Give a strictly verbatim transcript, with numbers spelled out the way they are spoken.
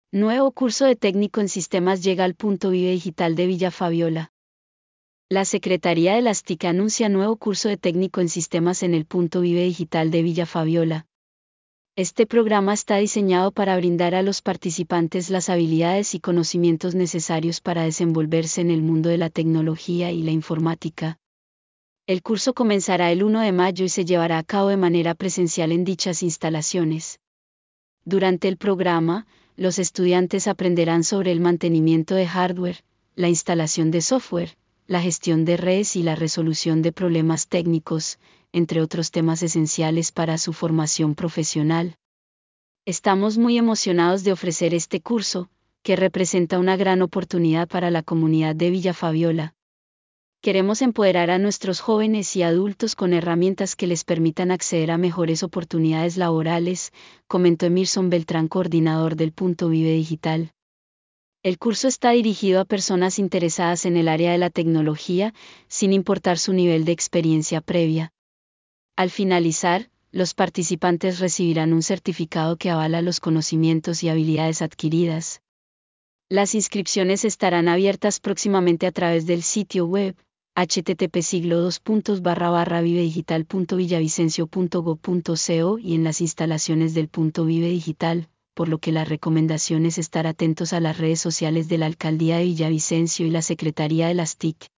Nuevo curso de técnico en sistemas llega al Punto Vive Digital de Villa Fabiola. La Secretaría de las T I C anuncia nuevo curso de técnico en sistemas en el Punto Vive Digital de Villa Fabiola. Este programa está diseñado para brindar a los participantes las habilidades y conocimientos necesarios para desenvolverse en el mundo de la tecnología y la informática. El curso comenzará el primero de mayo y se llevará a cabo de manera presencial en dichas instalaciones. Durante el programa, los estudiantes aprenderán sobre el mantenimiento de hardware, la instalación de software, la gestión de redes y la resolución de problemas técnicos, entre otros temas esenciales para su formación profesional. Estamos muy emocionados de ofrecer este curso, que representa una gran oportunidad para la comunidad de Villa Fabiola. Queremos empoderar a nuestros jóvenes y adultos con herramientas que les permitan acceder a mejores oportunidades laborales, comentó Emerson Beltrán, coordinador del Punto Vive Digital. El curso está dirigido a personas interesadas en el área de la tecnología, sin importar su nivel de experiencia previa. Al finalizar, los participantes recibirán un certificado que avala los conocimientos y habilidades adquiridas. Las inscripciones estarán abiertas próximamente a través del sitio web http siglo dos puntos barra barra vivedigital punto villavicencio punto gob punto co y en las instalaciones del Punto Vive Digital, por lo que la recomendación es estar atentos a las redes sociales de la Alcaldía de Villavicencio y la Secretaría de las T I C.